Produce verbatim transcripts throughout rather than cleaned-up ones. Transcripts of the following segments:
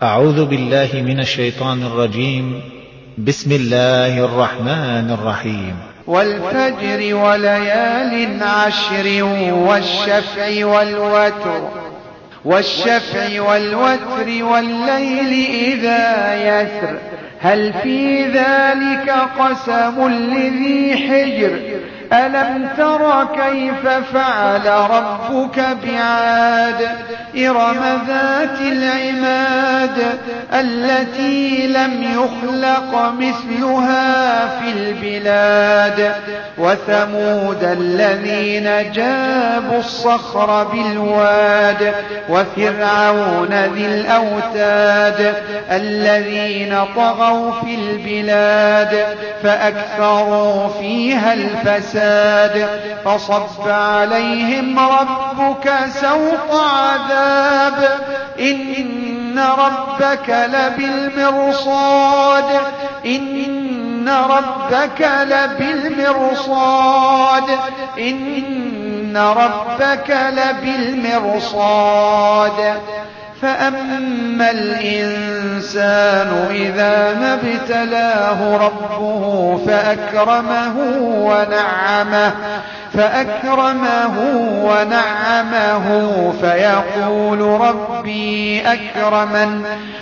أعوذ بالله من الشيطان الرجيم. بسم الله الرحمن الرحيم. والفجر وليال عشر والشفع والوتر والشفع والوتر والليل إذا يسر هل في ذلك قسم لذي حجر ألم تر كيف فعل ربك بعاد إرم ذات العماد التي لم يخلق مثلها في البلاد وثمود الذين جابوا الصخر بالواد وفرعون ذي الأوتاد الذين طغوا في البلاد فأكثروا فيها الفساد فصب عليهم ربك سوط عذاب إن ربك لبالمرصاد إن ربك لبالمرصاد إن ربك لبالمرصاد فأما الإنسان إذا ما ابتلاه ربه فأكرمه ونعمه فأكرمه ونعمه فيقول ربي أكرمن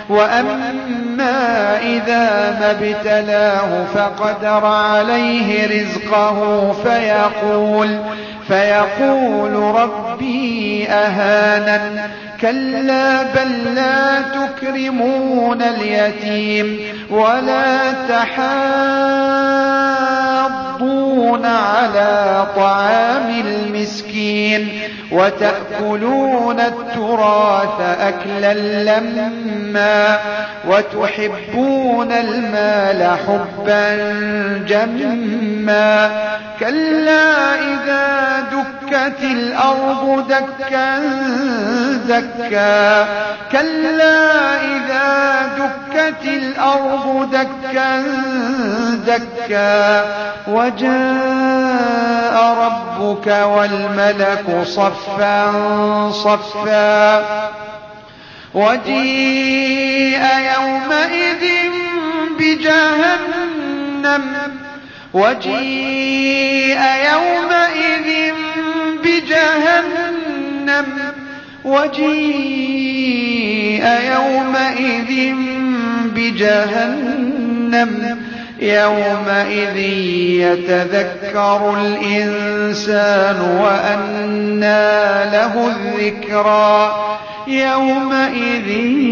وأما إذا ما ابتلاه فقدر عليه رزقه فيقول فيقول ربي أهانن كلا بل لا تكرمون اليتيم ولا تحاضون على طعام المسكين وتأكلون التراث أكلا لما وتحبون المال حبا جما كلا إذا دكت الأرض دكا دكا كلا إذا دكت الأرض دكا دكا وجاء ربك والملك صفا صفا وجيء يومئذ بجهنم وجيء يومئذ بجهنم وجيء يومئذ بجهنم يومئذ يتذكر الإنسان وأنى له الذكرى يومئذ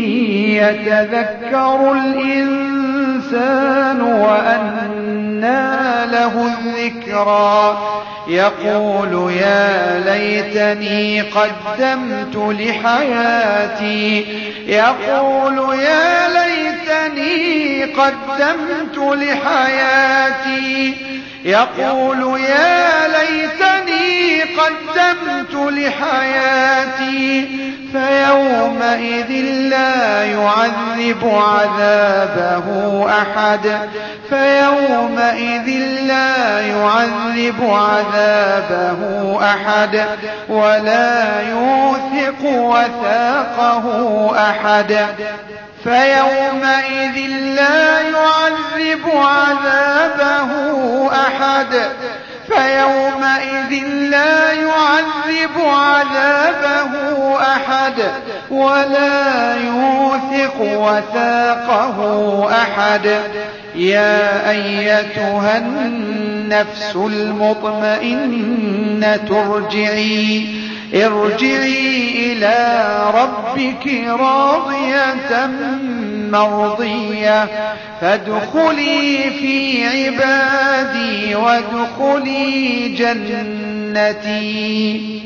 يتذكر الإنسان وأنى له الذكرى يقول يا ليتني قدمت لحياتي يقول يا ليتني قدمت لحياتي يقول يا ليتني قدمت لحياتي فيومئذ لا يعذب عذابه أحد فيومئذ لا يعذب عذابه أحد ولا يوثق وثاقه أحد فيومئذ لا يعذب عذابه أحد فيومئذ لا يعذب عذابه أحد ولا يوثق وثاقه أحد يا أيتها النفس المطمئنة ارجعي ارجعي إلى ربك راضية مرضية فادخلي في عبادي وادخلي جنتي.